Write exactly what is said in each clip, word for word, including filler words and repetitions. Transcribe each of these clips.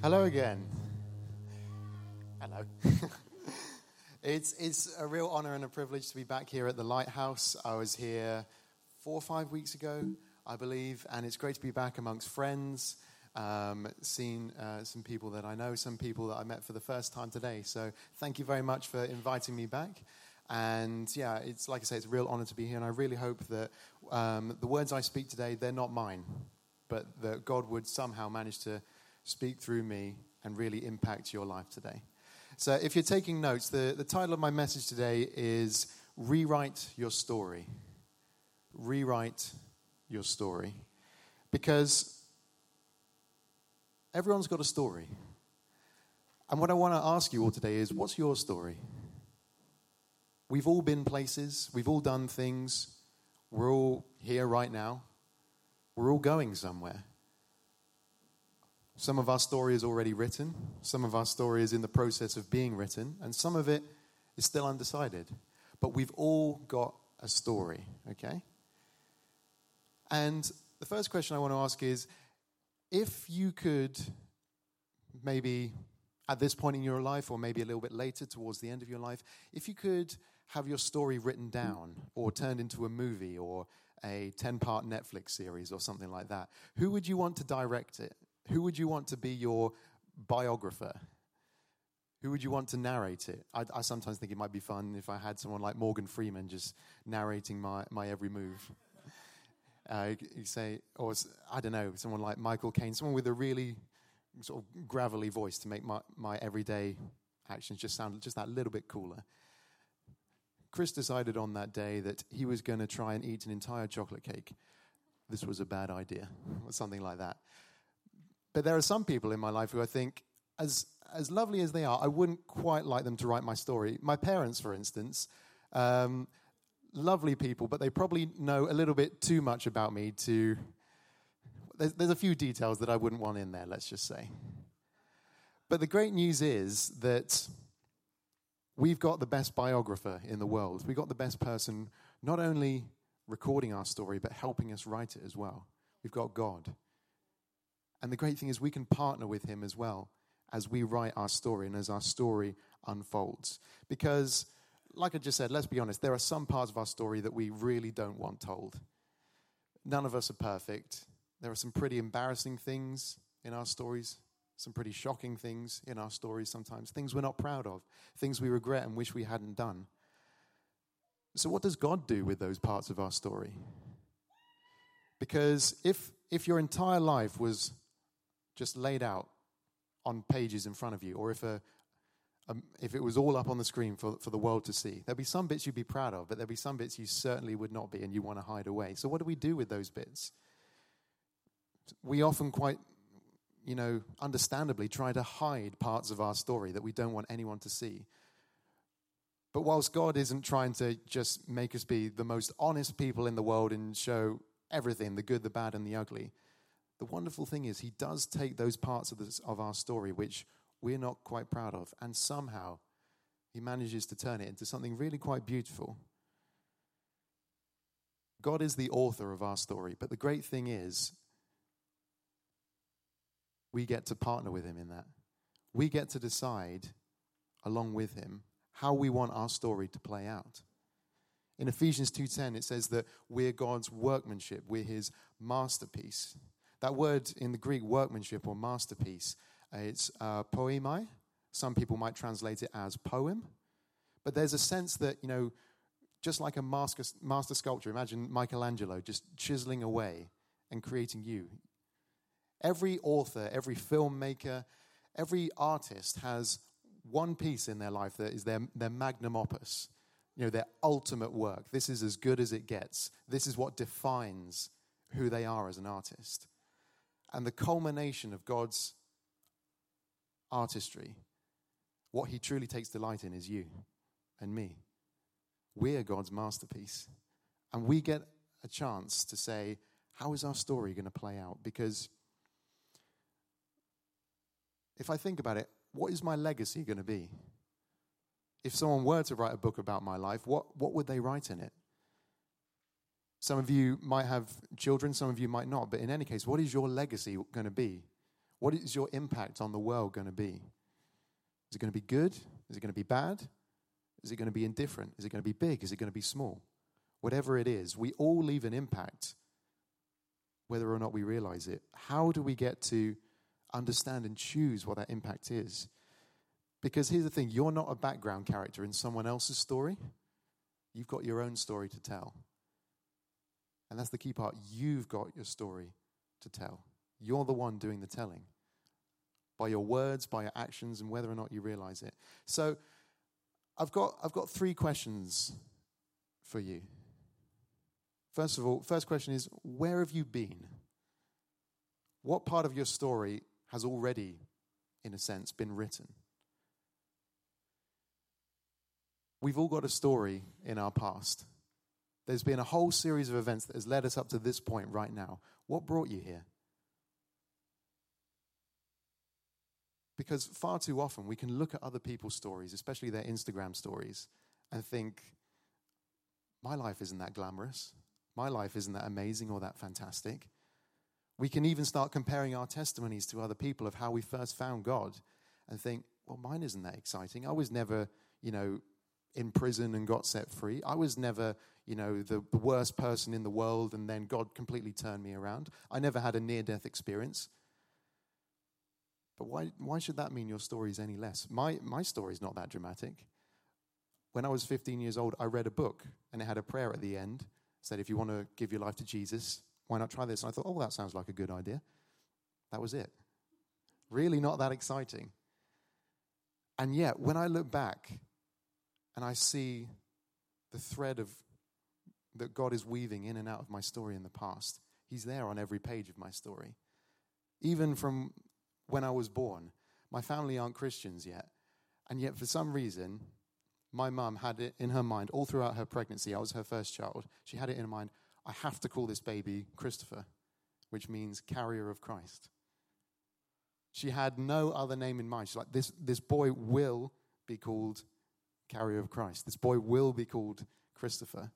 Hello again. Hello. it's it's a real honor and a privilege to be back here at the Lighthouse. I was here four or five weeks ago, I believe, and it's great to be back amongst friends, um, seeing uh, some people that I know, some people that I met for the first time today. So thank you very much for inviting me back. And yeah, it's like I say, it's a real honor to be here, and I really hope that um, the words I speak today, they're not mine, but that God would somehow manage to speak through me and really impact your life today. So if you're taking notes, the, the title of my message today is Rewrite Your Story. Rewrite your story. Because everyone's got a story. And what I want to ask you all today is, what's your story? We've all been places. We've all done things. We're all here right now. We're all going somewhere. Some of our story is already written. Some of our story is in the process of being written. And some of it is still undecided. But we've all got a story, okay? And the first question I want to ask is, if you could maybe at this point in your life, or maybe a little bit later towards the end of your life, if you could have your story written down or turned into a movie or a ten-part Netflix series or something like that, who would you want to direct it? Who would you want to be your biographer? Who would you want to narrate it? I, I sometimes think it might be fun if I had someone like Morgan Freeman just narrating my, my every move. Uh, you say, or I don't know, someone like Michael Caine, someone with a really sort of gravelly voice to make my, my everyday actions just sound just that little bit cooler. Chris decided on that day that he was going to try and eat an entire chocolate cake. This was a bad idea, or something like that. But there are some people in my life who I think, as as lovely as they are, I wouldn't quite like them to write my story. My parents, for instance, um, lovely people, but they probably know a little bit too much about me to... There's, there's a few details that I wouldn't want in there, let's just say. But the great news is that we've got the best biographer in the world. We've got the best person not only recording our story, but helping us write it as well. We've got God. And the great thing is we can partner with him as well as we write our story and as our story unfolds. Because, like I just said, let's be honest, there are some parts of our story that we really don't want told. None of us are perfect. There are some pretty embarrassing things in our stories, some pretty shocking things in our stories sometimes, things we're not proud of, things we regret and wish we hadn't done. So what does God do with those parts of our story? Because if if your entire life was just laid out on pages in front of you, or if a, um, if it was all up on the screen for, for the world to see, there'd be some bits you'd be proud of, but there'd be some bits you certainly would not be and you want to hide away. So what do we do with those bits? We often quite, you know, understandably try to hide parts of our story that we don't want anyone to see. But whilst God isn't trying to just make us be the most honest people in the world and show everything, the good, the bad, and the ugly, the wonderful thing is he does take those parts of, this, of our story which we're not quite proud of, and somehow he manages to turn it into something really quite beautiful. God is the author of our story, but the great thing is we get to partner with him in that. We get to decide, along with him, how we want our story to play out. In Ephesians two ten, it says that we're God's workmanship. We're his masterpiece. That word in the Greek, workmanship or masterpiece, uh, it's uh, poemai. Some people might translate it as poem. But there's a sense that, you know, just like a master, master sculptor, imagine Michelangelo just chiseling away and creating you. Every author, every filmmaker, every artist has one piece in their life that is their, their magnum opus, you know, their ultimate work. This is as good as it gets. This is what defines who they are as an artist. And the culmination of God's artistry, what he truly takes delight in, is you and me. We're God's masterpiece. And we get a chance to say, how is our story going to play out? Because if I think about it, what is my legacy going to be? If someone were to write a book about my life, what, what would they write in it? Some of you might have children, some of you might not. But in any case, what is your legacy going to be? What is your impact on the world going to be? Is it going to be good? Is it going to be bad? Is it going to be indifferent? Is it going to be big? Is it going to be small? Whatever it is, we all leave an impact, whether or not we realize it. How do we get to understand and choose what that impact is? Because here's the thing, you're not a background character in someone else's story. You've got your own story to tell. And that's the key part. You've got your story to tell. You're the one doing the telling. By your words, by your actions, and whether or not you realize it. So I've got I've got three questions for you. First of all, first question is, where have you been? What part of your story has already, in a sense, been written? We've all got a story in our past. There's been a whole series of events that has led us up to this point right now. What brought you here? Because far too often we can look at other people's stories, especially their Instagram stories, and think, my life isn't that glamorous. My life isn't that amazing or that fantastic. We can even start comparing our testimonies to other people of how we first found God and think, well, mine isn't that exciting. I was never, you know, in prison and got set free. I was never, you know, the, the worst person in the world and then God completely turned me around. I never had a near-death experience. But why why should that mean your story is any less? My my story is not that dramatic. When I was fifteen years old, I read a book, and it had a prayer at the end. It said, if you want to give your life to Jesus, why not try this? And I thought, oh, that sounds like a good idea. That was it. Really not that exciting. And yet, when I look back, and I see the thread of that God is weaving in and out of my story in the past, He's there on every page of my story. Even from when I was born, my family aren't Christians yet. And yet, for some reason, my mum had it in her mind all throughout her pregnancy. I was her first child. She had it in her mind, I have to call this baby Christopher, which means carrier of Christ. She had no other name in mind. She's like, this, this boy will be called carrier of Christ. This boy will be called Christopher.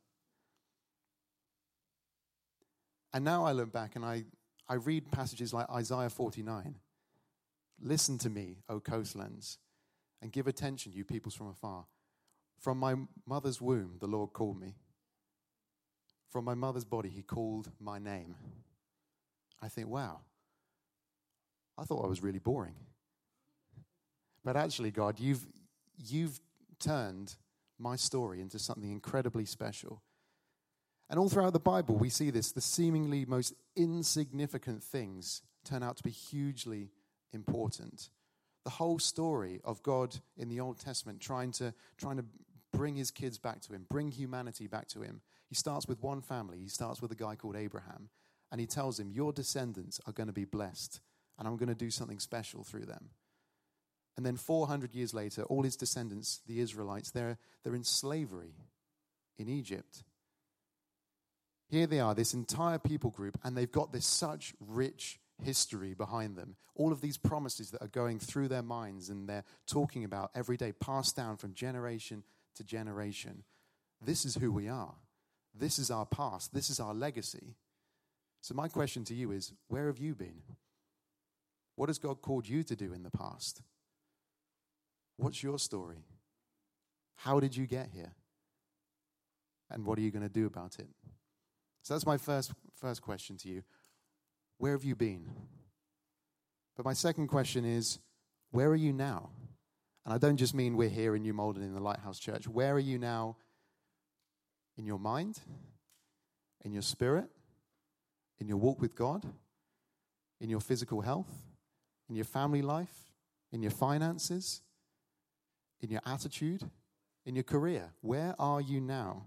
And now I look back and I, I read passages like Isaiah forty-nine. Listen to me, O coastlands, and give attention, you peoples from afar. From my mother's womb, the Lord called me. From my mother's body, He called my name. I think, wow, I thought I was really boring. But actually, God, you've you've turned my story into something incredibly special. And all throughout the Bible, we see this. The seemingly most insignificant things turn out to be hugely important. The whole story of God in the Old Testament trying to trying to bring His kids back to Him, bring humanity back to Him. He starts with one family. He starts with a guy called Abraham. And He tells him, your descendants are going to be blessed. And I'm going to do something special through them. And then four hundred years later, all his descendants, the Israelites, they're, they're in slavery in Egypt. Here they are, this entire people group, and they've got this such rich history behind them. All of these promises that are going through their minds and they're talking about every day, passed down from generation to generation. This is who we are. This is our past. This is our legacy. So my question to you is, where have you been? What has God called you to do in the past? What's your story? How did you get here? And what are you going to do about it? So that's my first first question to you. Where have you been? But my second question is, where are you now? And I don't just mean we're here in New Malden in the Lighthouse Church. Where are you now in your mind, in your spirit, in your walk with God, in your physical health, in your family life, in your finances, in your attitude, in your career? Where are you now?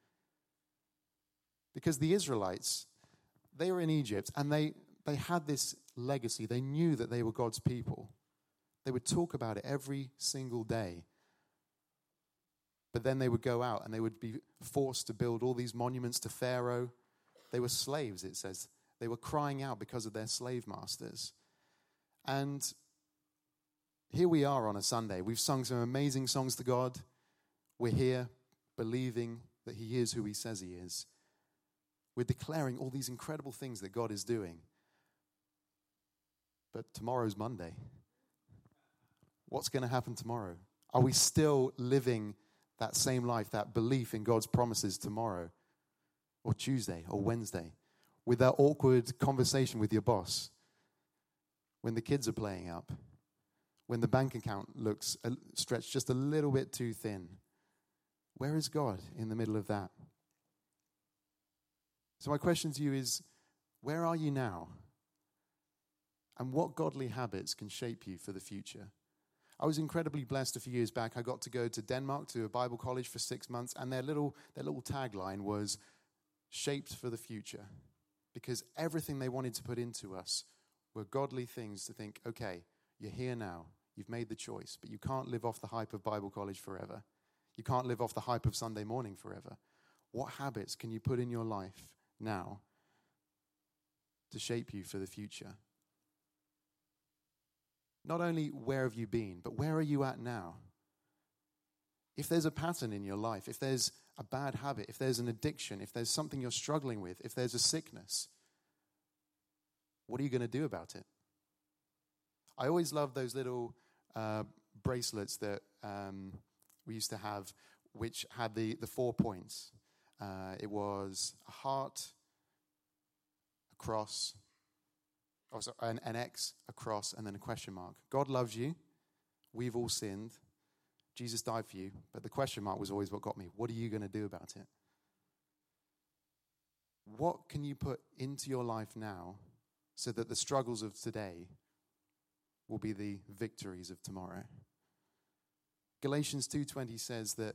Because the Israelites, they were in Egypt, and they, they had this legacy. They knew that they were God's people. They would talk about it every single day. But then they would go out, and they would be forced to build all these monuments to Pharaoh. They were slaves, it says. They were crying out because of their slave masters. And here we are on a Sunday. We've sung some amazing songs to God. We're here believing that He is who He says He is. We're declaring all these incredible things that God is doing. But tomorrow's Monday. What's going to happen tomorrow? Are we still living that same life, that belief in God's promises tomorrow or Tuesday or Wednesday with that awkward conversation with your boss when the kids are playing up, when the bank account looks stretched just a little bit too thin? Where is God in the middle of that? So my question to you is, where are you now? And what godly habits can shape you for the future? I was incredibly blessed a few years back. I got to go to Denmark to a Bible college for six months, and their little their little tagline was shaped for the future, because everything they wanted to put into us were godly things to think, okay, you're here now, you've made the choice, but you can't live off the hype of Bible college forever. You can't live off the hype of Sunday morning forever. What habits can you put in your life now to shape you for the future? Not only where have you been, but where are you at now? If there's a pattern in your life, if there's a bad habit, if there's an addiction, if there's something you're struggling with, if there's a sickness, what are you going to do about it? I always love those little uh, bracelets that um, we used to have, which had the, the four points. Uh, it was a heart, a cross, oh, sorry, an, an X, a cross, and then a question mark. God loves you. We've all sinned. Jesus died for you. But the question mark was always what got me. What are you going to do about it? What can you put into your life now so that the struggles of today will be the victories of tomorrow? Galatians two twenty says that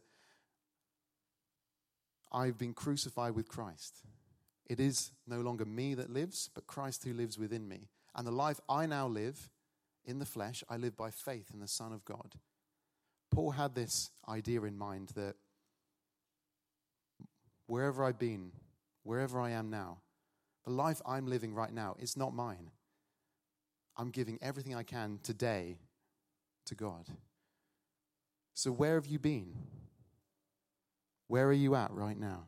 I've been crucified with Christ. It is no longer me that lives, but Christ who lives within me. And the life I now live in the flesh, I live by faith in the Son of God. Paul had this idea in mind that wherever I've been, wherever I am now, the life I'm living right now is not mine. I'm giving everything I can today to God. So where have you been? Where are you at right now?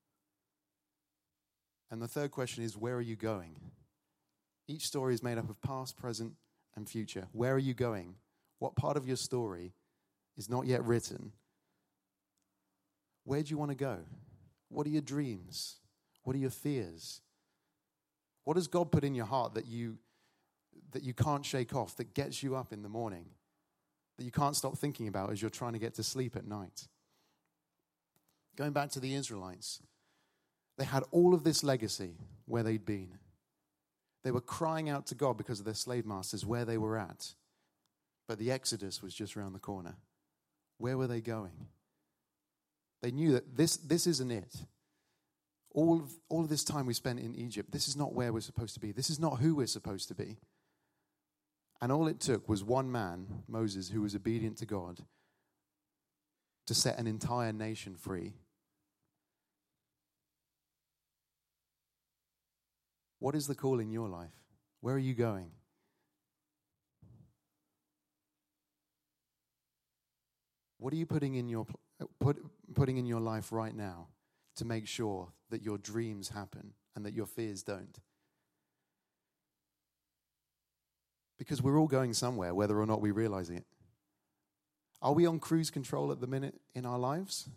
And the third question is, where are you going? Each story is made up of past, present, and future. Where are you going? What part of your story is not yet written? Where do you want to go? What are your dreams? What are your fears? What has God put in your heart that you that you can't shake off, that gets you up in the morning, that you can't stop thinking about as you're trying to get to sleep at night? Going back to the Israelites, they had all of this legacy where they'd been. They were crying out to God because of their slave masters, where they were at. But the Exodus was just around the corner. Where were they going? They knew that this, this isn't it. All of, all of this time we spent in Egypt, this is not where we're supposed to be. This is not who we're supposed to be. And all it took was one man, Moses, who was obedient to God, to set an entire nation free. What is the call in your life? Where are you going? What are you putting in your put, putting in your life right now to make sure that your dreams happen and that your fears don't? Because we're all going somewhere, whether or not we realize it. Are we on cruise control at the minute in our lives?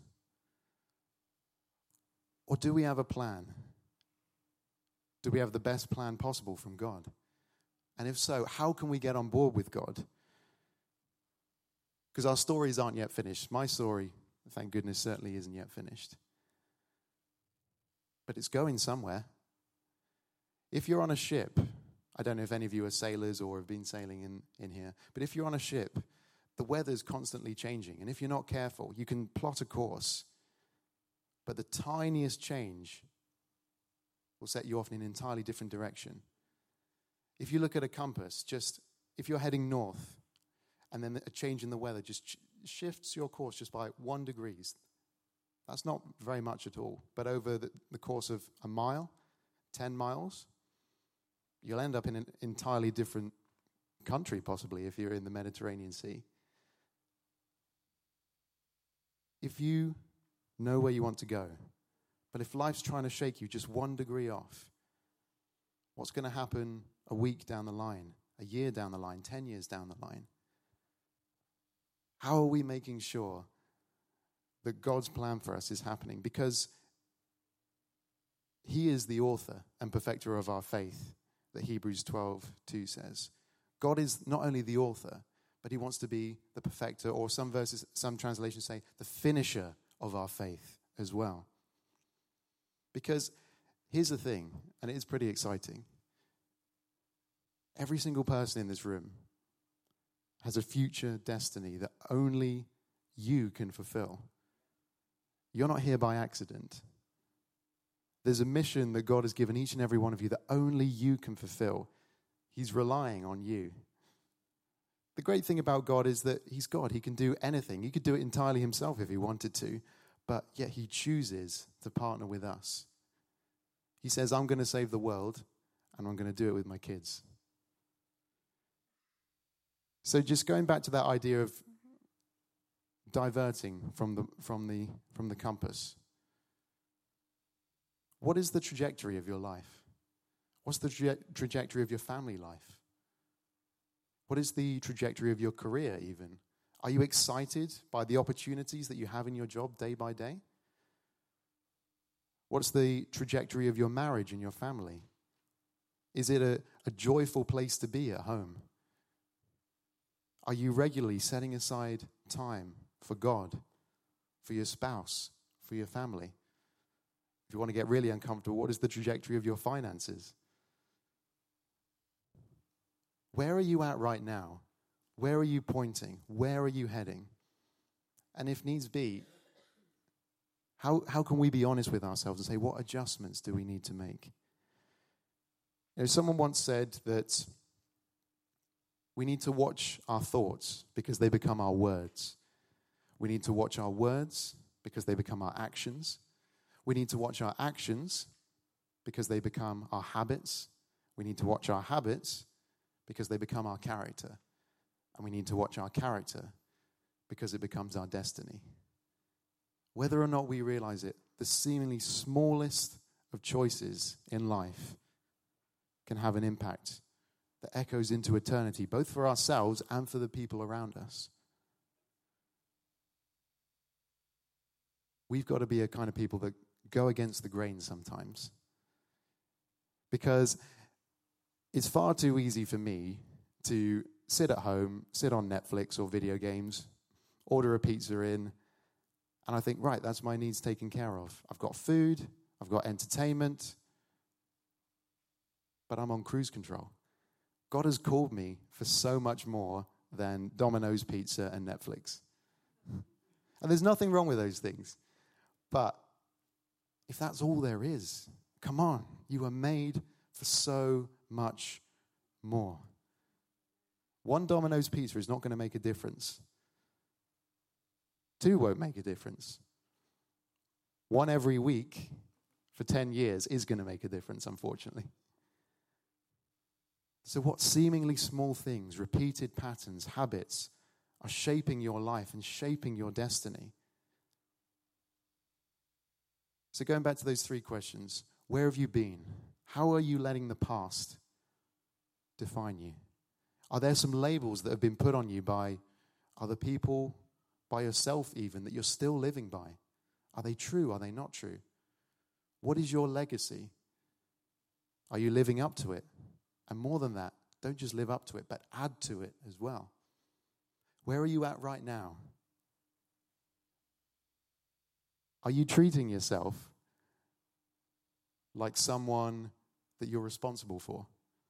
Or do we have a plan? Do we have the best plan possible from God? And if so, how can we get on board with God? Because our stories aren't yet finished. My story, thank goodness, certainly isn't yet finished. But it's going somewhere. If you're on a ship, I don't know if any of you are sailors or have been sailing in, in here, but if you're on a ship, the weather's constantly changing. And if you're not careful, you can plot a course, but the tiniest change will set you off in an entirely different direction. If you look at a compass, just if you're heading north, and then a change in the weather just ch- shifts your course just by one degrees, that's not very much at all. But over the, the course of a mile, ten miles, you'll end up in an entirely different country, possibly, if you're in the Mediterranean Sea. If you know where you want to go, but if life's trying to shake you just one degree off, what's going to happen a week down the line, a year down the line, ten years down the line? How are we making sure that God's plan for us is happening? Because he is the author and perfecter of our faith, that Hebrews twelve two says. God is not only the author, but he wants to be the perfecter, or some verses, some translations say, the finisher of our faith as well. Because here's the thing, and it is pretty exciting. Every single person in this room has a future destiny that only you can fulfill. You're not here by accident. There's a mission that God has given each and every one of you that only you can fulfill. He's relying on you. The great thing about God is that he's God. He can do anything. He could do it entirely himself if he wanted to, but yet he chooses to partner with us. He says, I'm going to save the world, and I'm going to do it with my kids. So just going back to that idea of diverting from the from the from the compass. What is the trajectory of your life? What's the tra- trajectory of your family life? What is the trajectory of your career even? Are you excited by the opportunities that you have in your job day by day? What's the trajectory of your marriage and your family? Is it a, a joyful place to be at home? Are you regularly setting aside time for God, for your spouse, for your family? If you want to get really uncomfortable, what is the trajectory of your finances? Where are you at right now? Where are you pointing? Where are you heading? And if needs be, how, how can we be honest with ourselves and say, what adjustments do we need to make? You know, someone once said that we need to watch our thoughts because they become our words. We need to watch our words because they become our actions. We need to watch our actions because they become our habits. We need to watch our habits because they become our character. And we need to watch our character because it becomes our destiny. Whether or not we realize it, the seemingly smallest of choices in life can have an impact that echoes into eternity, both for ourselves and for the people around us. We've got to be a kind of people that go against the grain sometimes. Because it's far too easy for me to sit at home, sit on Netflix or video games, order a pizza in, and I think, right, that's my needs taken care of. I've got food, I've got entertainment, but I'm on cruise control. God has called me for so much more than Domino's Pizza and Netflix. And there's nothing wrong with those things. But if that's all there is, come on, you are made for so much more. One Domino's Pizza is not going to make a difference. Two won't make a difference. One every week for ten years is going to make a difference, unfortunately. So what seemingly small things, repeated patterns, habits, are shaping your life and shaping your destiny? So going back to those three questions, where have you been? How are you letting the past define you? Are there some labels that have been put on you by other people, by yourself even, that you're still living by? Are they true? Are they not true? What is your legacy? Are you living up to it? And more than that, don't just live up to it, but add to it as well. Where are you at right now? Are you treating yourself like someone that you're responsible for?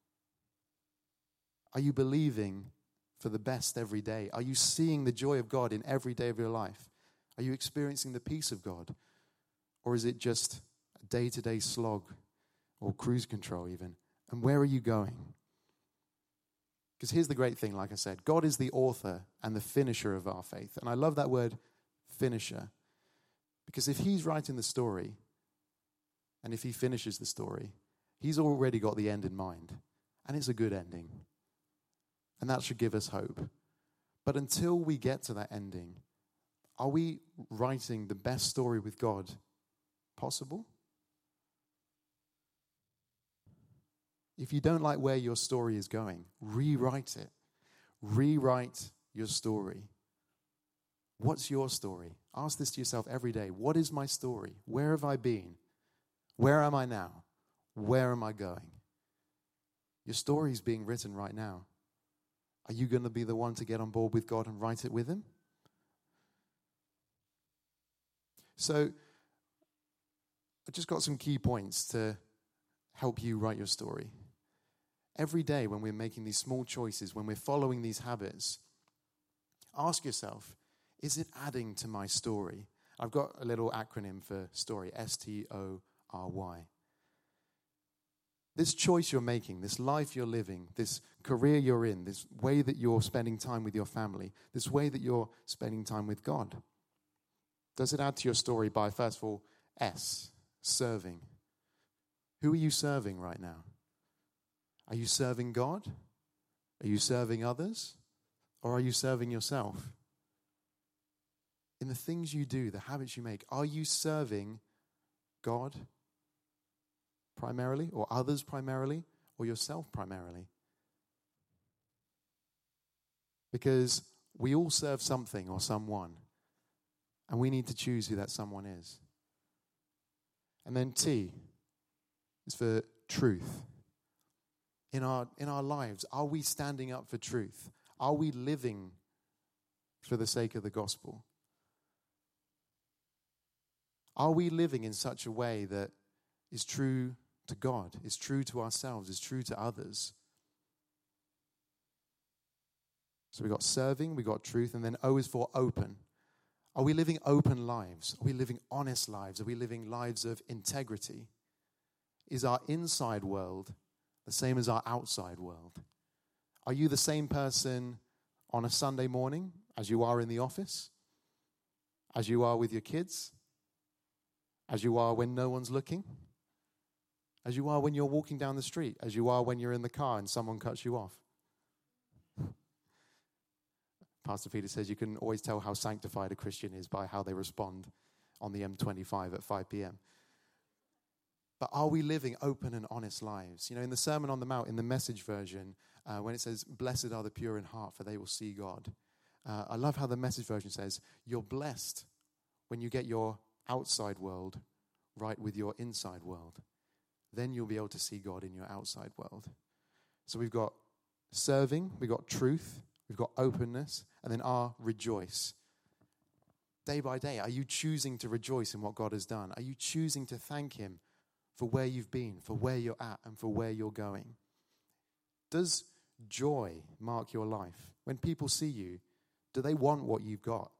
Are you believing for the best every day? Are you seeing the joy of God in every day of your life? Are you experiencing the peace of God? Or is it just a day-to-day slog or cruise control even? And where are you going? Because here's the great thing, like I said, God is the author and the finisher of our faith. And I love that word, finisher. Because if he's writing the story, and if he finishes the story, he's already got the end in mind. And it's a good ending. And that should give us hope. But until we get to that ending, are we writing the best story with God possible? If you don't like where your story is going, rewrite it. Rewrite your story. What's your story? Ask this to yourself every day. What is my story? Where have I been? Where am I now? Where am I going? Your story is being written right now. Are you going to be the one to get on board with God and write it with him? So, I just got some key points to help you write your story. Every day when we're making these small choices, when we're following these habits, ask yourself, is it adding to my story? I've got a little acronym for story, S T O R Y. This choice you're making, this life you're living, this career you're in, this way that you're spending time with your family, this way that you're spending time with God, does it add to your story by, first of all, S, serving? Who are you serving right now? Are you serving God? Are you serving others? Or are you serving yourself? In the things you do, the habits you make, are you serving God primarily, or others primarily, or yourself primarily? Because we all serve something or someone, and we need to choose who that someone is. And then T is for truth. In our, in our lives, are we standing up for truth? Are we living for the sake of the gospel? Are we living in such a way that is true to God, is true to ourselves, is true to others? So we got serving, we got truth, and then O is for open. Are we living open lives? Are we living honest lives? Are we living lives of integrity? Is our inside world the same as our outside world? Are you the same person on a Sunday morning as you are in the office? As you are with your kids? As you are when no one's looking? As you are when you're walking down the street? As you are when you're in the car and someone cuts you off? Pastor Peter says you can always tell how sanctified a Christian is by how they respond on the M twenty-five at five p.m. But are we living open and honest lives? You know, in the Sermon on the Mount, in the Message version, uh, when it says, blessed are the pure in heart, for they will see God. Uh, I love how the Message version says, you're blessed when you get your outside world right with your inside world. Then you'll be able to see God in your outside world. So we've got serving, we've got truth, we've got openness, and then R, rejoice. Day by day, are you choosing to rejoice in what God has done? Are you choosing to thank him for where you've been, for where you're at, and for where you're going? Does joy mark your life? When people see you, do they want what you've got?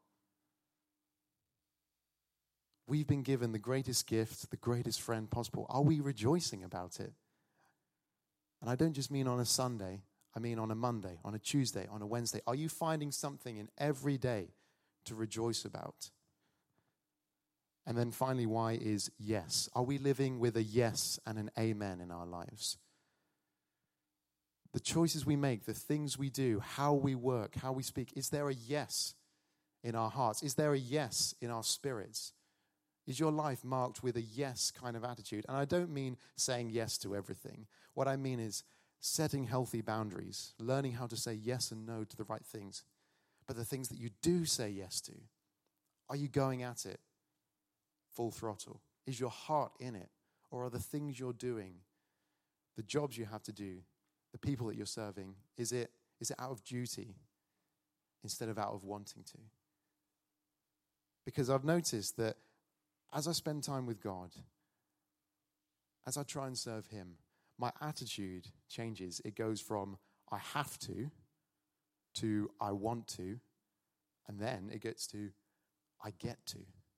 We've been given the greatest gift, the greatest friend possible. Are we rejoicing about it? And I don't just mean on a Sunday. I mean on a Monday, on a Tuesday, on a Wednesday. Are you finding something in every day to rejoice about? And then finally, why is yes? Are we living with a yes and an amen in our lives? The choices we make, the things we do, how we work, how we speak, is there a yes in our hearts? Is there a yes in our spirits? Is your life marked with a yes kind of attitude? And I don't mean saying yes to everything. What I mean is setting healthy boundaries, learning how to say yes and no to the right things. But the things that you do say yes to, are you going at it full throttle? Is your heart in it? Or are the things you're doing, the jobs you have to do, the people that you're serving, is it is it out of duty instead of out of wanting to? Because I've noticed that as I spend time with God, as I try and serve him, my attitude changes. It goes from I have to to I want to, and then it gets to I get to.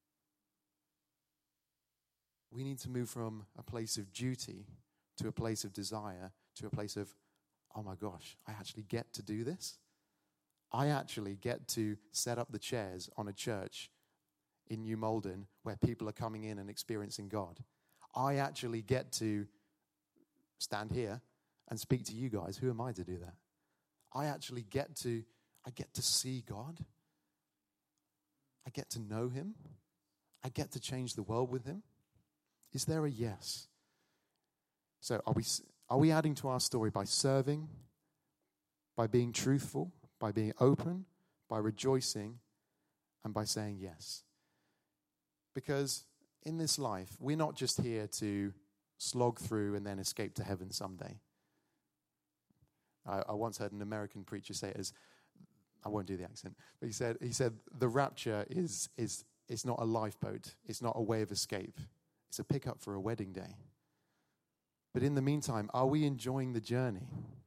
We need to move from a place of duty to a place of desire to a place of, oh my gosh, I actually get to do this. I actually get to set up the chairs on a church in New Malden where people are coming in and experiencing God. I actually get to stand here and speak to you guys. Who am I to do that? I actually get to, I get to see God. I get to know him. I get to change the world with him. Is there a yes? So are we Are we adding to our story by serving, by being truthful, by being open, by rejoicing, and by saying yes? Because in this life, we're not just here to slog through and then escape to heaven someday. I, I once heard an American preacher say it as, I won't do the accent, but he said, he said the rapture is is it's not a lifeboat. It's not a way of escape. It's a pickup for a wedding day. But in the meantime, are we enjoying the journey?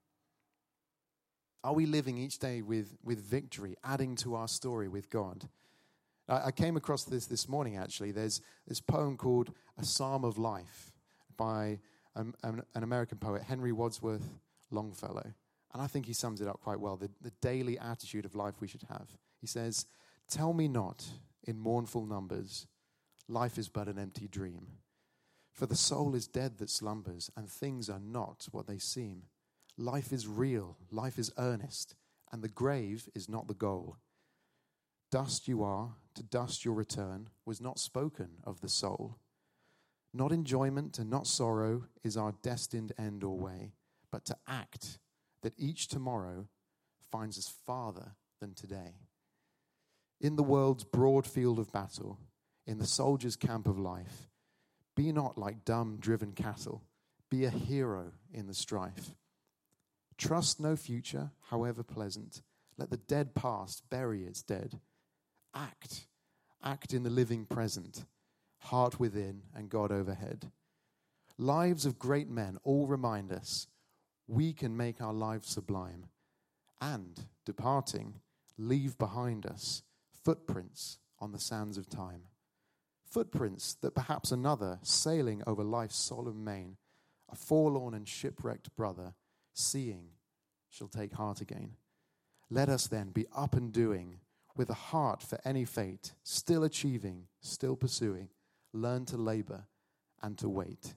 Are we living each day with, with victory, adding to our story with God? I, I came across this this morning, actually. There's this poem called A Psalm of Life by an, an, an American poet, Henry Wadsworth Longfellow. And I think he sums it up quite well, the, the daily attitude of life we should have. He says, "Tell me not in mournful numbers, life is but an empty dream. For the soul is dead that slumbers, and things are not what they seem. Life is real, life is earnest, and the grave is not the goal. Dust you are, to dust your return, was not spoken of the soul. Not enjoyment and not sorrow is our destined end or way, but to act that each tomorrow finds us farther than today. In the world's broad field of battle, in the soldier's camp of life, be not like dumb driven cattle, be a hero in the strife. Trust no future, however pleasant. Let the dead past bury its dead. Act, act in the living present, heart within and God overhead. Lives of great men all remind us we can make our lives sublime, and, departing, leave behind us footprints on the sands of time. Footprints that perhaps another, sailing over life's solemn main, a forlorn and shipwrecked brother, seeing, shall take heart again. Let us then be up and doing, with a heart for any fate, still achieving, still pursuing, learn to labor and to wait."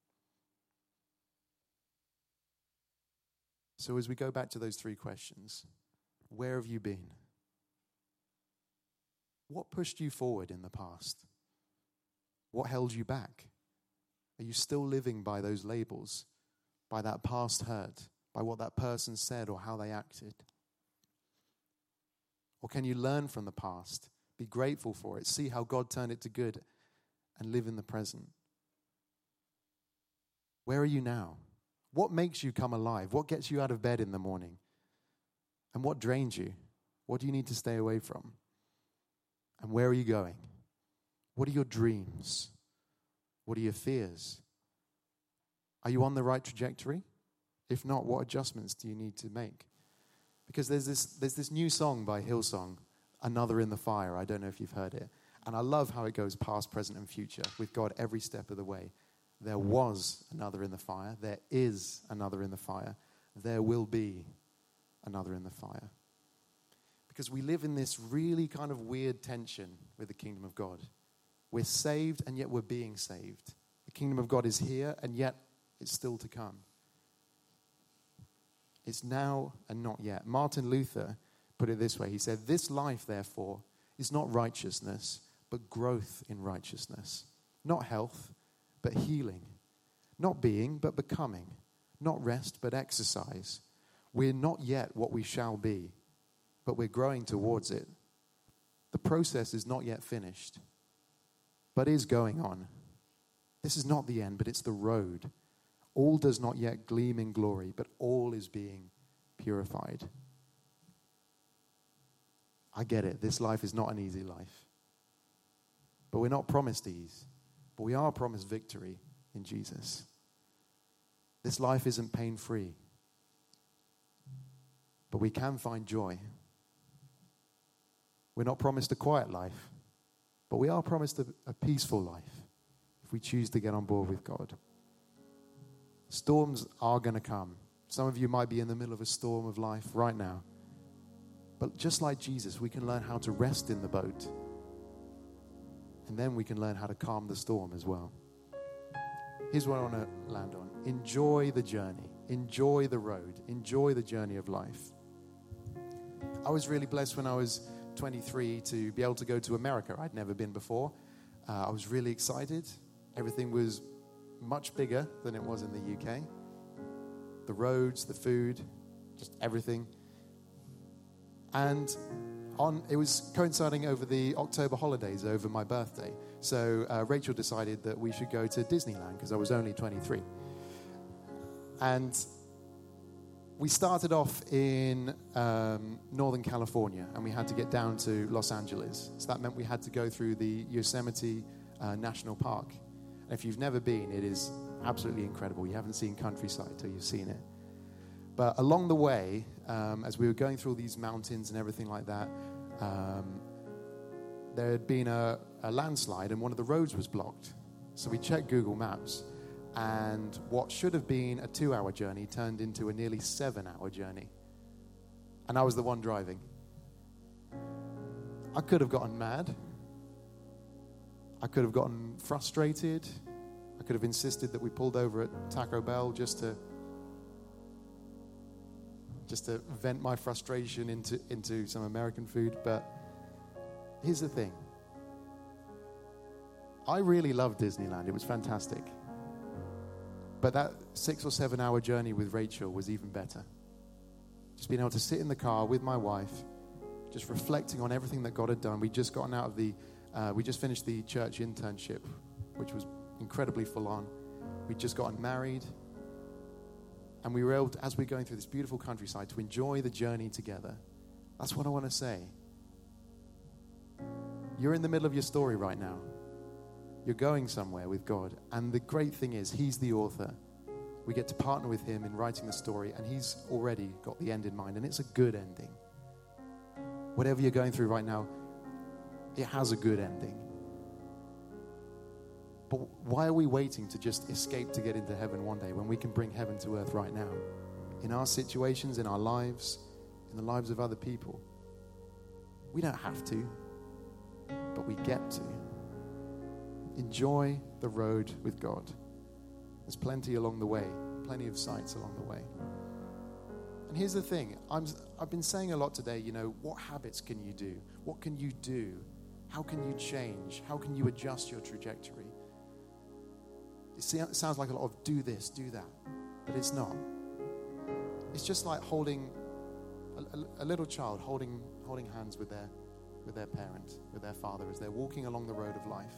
So as we go back to those three questions, where have you been? What pushed you forward in the past? What held you back? Are you still living by those labels, by that past hurt, by what that person said or how they acted? Or can you learn from the past, be grateful for it, see how God turned it to good, and live in the present? Where are you now? What makes you come alive? What gets you out of bed in the morning? And what drains you? What do you need to stay away from? And where are you going? What are your dreams? What are your fears? Are you on the right trajectory? If not, what adjustments do you need to make? Because there's this there's this new song by Hillsong, Another in the Fire. I don't know if you've heard it. And I love how it goes past, present, and future with God every step of the way. There was another in the fire. There is another in the fire. There will be another in the fire. Because we live in this really kind of weird tension with the kingdom of God. We're saved, and yet we're being saved. The kingdom of God is here, and yet it's still to come. It's now and not yet. Martin Luther put it this way. He said, "This life, therefore, is not righteousness, but growth in righteousness. Not health, but healing. Not being, but becoming. Not rest, but exercise. We're not yet what we shall be, but we're growing towards it. The process is not yet finished, but is going on. This is not the end, but it's the road. All does not yet gleam in glory, but all is being purified." I get it. This life is not an easy life. But we're not promised ease. But we are promised victory in Jesus. This life isn't pain-free. But we can find joy. We're not promised a quiet life. But we are promised a, a peaceful life if we choose to get on board with God. Storms are going to come. Some of you might be in the middle of a storm of life right now. But just like Jesus, we can learn how to rest in the boat. And then we can learn how to calm the storm as well. Here's what I want to land on. Enjoy the journey. Enjoy the road. Enjoy the journey of life. I was really blessed when I was twenty-three to be able to go to America. I'd never been before. Uh, I was really excited. Everything was much bigger than it was in the U K. the roads, the food, just everything. And on it was coinciding over the October holidays over my birthday. So uh, Rachel decided that we should go to Disneyland because I was only twenty-three. And we started off in um, Northern California, and we had to get down to Los Angeles. So that meant we had to go through the Yosemite uh, National Park. And if you've never been, it is absolutely incredible. You haven't seen countryside till you've seen it. But along the way, um, as we were going through all these mountains and everything like that, um, there had been a, a landslide and one of the roads was blocked. So we checked Google Maps, and what should have been a two-hour journey turned into a nearly seven-hour journey. And I was the one driving. I could have gotten mad. I could have gotten frustrated. I could have insisted that we pulled over at Taco Bell just to just to vent my frustration into, into some American food. But here's the thing. I really loved Disneyland. It was fantastic. But that six or seven hour journey with Rachel was even better. Just being able to sit in the car with my wife, just reflecting on everything that God had done. We'd just gotten out of the, uh, we just finished the church internship, which was incredibly full on. We'd just gotten married. And we were able to, as we're going through this beautiful countryside, to enjoy the journey together. That's what I want to say. You're in the middle of your story right now. You're going somewhere with God. And the great thing is, He's the author. We get to partner with Him in writing the story, and He's already got the end in mind, and it's a good ending. Whatever you're going through right now, it has a good ending. But why are we waiting to just escape to get into heaven one day when we can bring heaven to earth right now? In our situations, in our lives, in the lives of other people. We don't have to, but we get to. Enjoy the road with God. There's plenty along the way, plenty of sights along the way. And here's the thing. I'm, I've been saying a lot today, you know, what habits can you do? What can you do? How can you change? How can you adjust your trajectory? It sounds like a lot of do this, do that, but it's not. It's just like holding a, a, a little child holding holding hands with their with their parent, with their father, as they're walking along the road of life.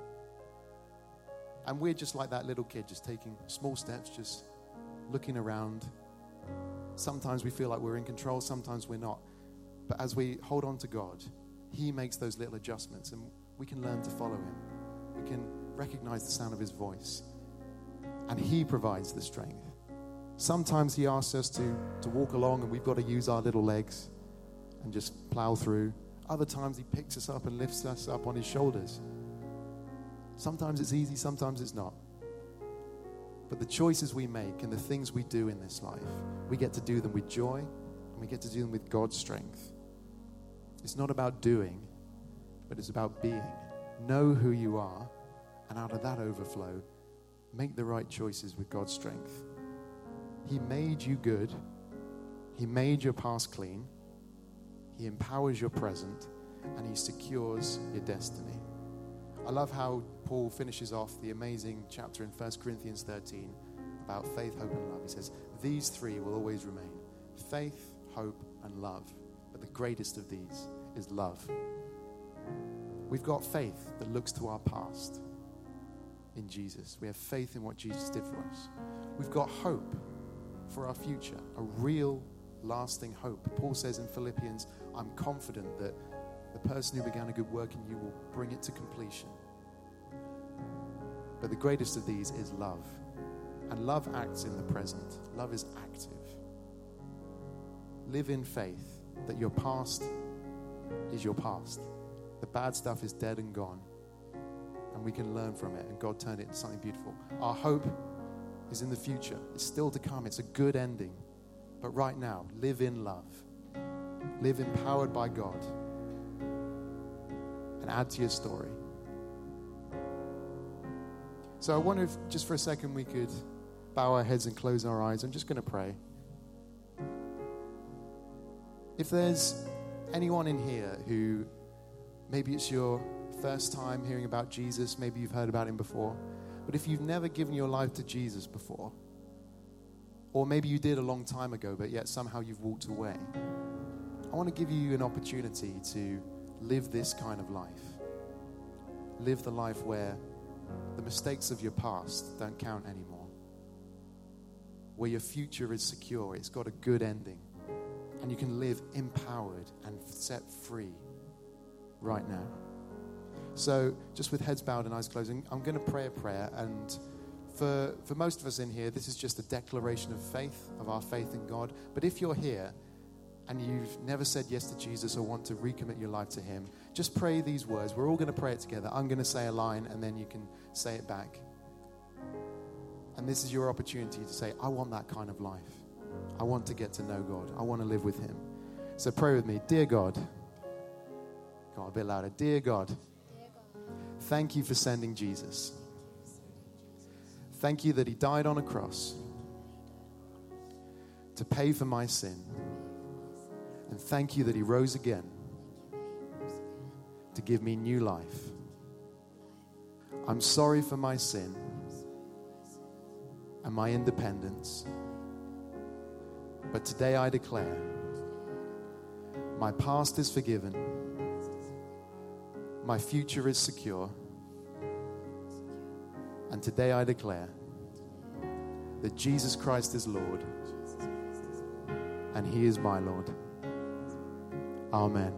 And we're just like that little kid, just taking small steps, just looking around. Sometimes we feel like we're in control, sometimes we're not. But as we hold on to God, He makes those little adjustments, and we can learn to follow Him. We can recognize the sound of His voice, and He provides the strength. Sometimes He asks us to, to walk along, and we've got to use our little legs and just plow through. Other times He picks us up and lifts us up on His shoulders. Sometimes it's easy, sometimes it's not. But the choices we make and the things we do in this life, we get to do them with joy, and we get to do them with God's strength. It's not about doing, but it's about being. Know who you are, and out of that overflow, make the right choices with God's strength. He made you good. He made your past clean. He empowers your present, and He secures your destiny. I love how Paul finishes off the amazing chapter in First Corinthians thirteen about faith, hope, and love. He says, these three will always remain. Faith, hope, and love. But the greatest of these is love. We've got faith that looks to our past in Jesus. We have faith in what Jesus did for us. We've got hope for our future, a real, lasting hope. Paul says in Philippians, I'm confident that the person who began a good work in you will bring it to completion. But the greatest of these is love. And love acts in the present. Love is active. Live in faith that your past is your past. The bad stuff is dead and gone. And we can learn from it. And God turned it into something beautiful. Our hope is in the future. It's still to come. It's a good ending. But right now, live in love. Live empowered by God. And add to your story. So I wonder if just for a second we could bow our heads and close our eyes. I'm just going to pray. If there's anyone in here who maybe it's your first time hearing about Jesus, maybe you've heard about Him before, but if you've never given your life to Jesus before, Or maybe you did a long time ago, but yet somehow you've walked away. I want to give you an opportunity to live this kind of life. Live the life where the mistakes of your past don't count anymore. Where your future is secure, it's got a good ending. And you can live empowered and set free right now. So just with heads bowed and eyes closed, I'm going to pray a prayer. And for, for most of us in here, this is just a declaration of faith, of our faith in God. But if you're here and you've never said yes to Jesus or want to recommit your life to him, just pray these words. We're all going to pray it together. I'm going to say a line and then you can say it back. And this is your opportunity to say, I want that kind of life. I want to get to know God. I want to live with him. So pray with me. Dear God. Come on, a bit louder. Dear God. Thank you for sending Jesus. Thank you that he died on a cross to pay for my sin. And thank you that he rose again to give me new life. I'm sorry for my sin and my independence. But today I declare my past is forgiven. My future is secure. And today I declare that Jesus Christ is Lord and he is my Lord. Amen.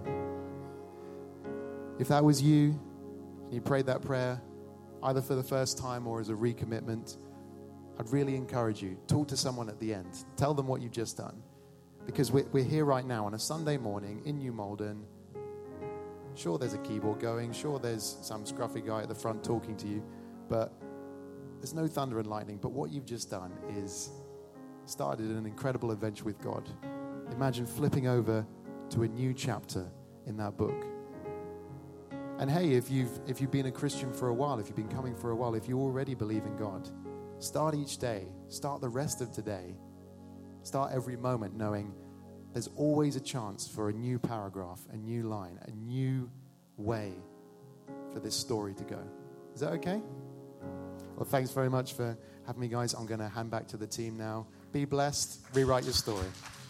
If that was you, and you prayed that prayer, either for the first time or as a recommitment, I'd really encourage you, talk to someone at the end. Tell them what you've just done. Because we're, we're here right now on a Sunday morning in New Malden. Sure, there's a keyboard going. Sure, there's some scruffy guy at the front talking to you. But there's no thunder and lightning. But what you've just done is started an incredible adventure with God. Imagine flipping over to a new chapter in that book. And hey, if you've if you've been a Christian for a while, if you've been coming for a while, if you already believe in God, start each day, start the rest of today, start every moment knowing there's always a chance for a new paragraph, a new line, a new way for this story to go. Is that okay? Well, thanks very much for having me, guys. I'm going to hand back to the team now. Be blessed. Rewrite your story.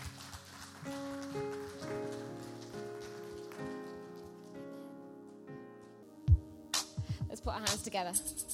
Let's put our hands together.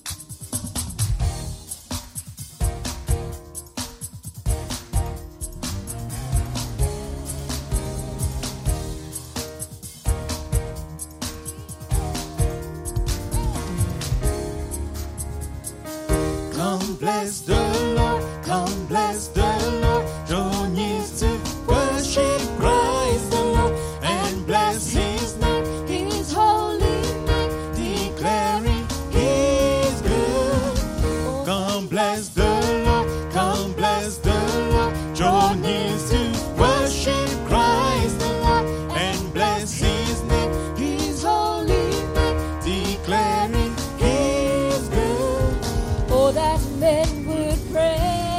Come bless the Lord, come bless the Lord. Join us to worship Christ the Lord and bless his name, his holy name, declaring he's good. Come bless the Lord, come bless the Lord. Join us to worship Christ the Lord and bless his name, his holy name, declaring he's good. Oh, that men would pray.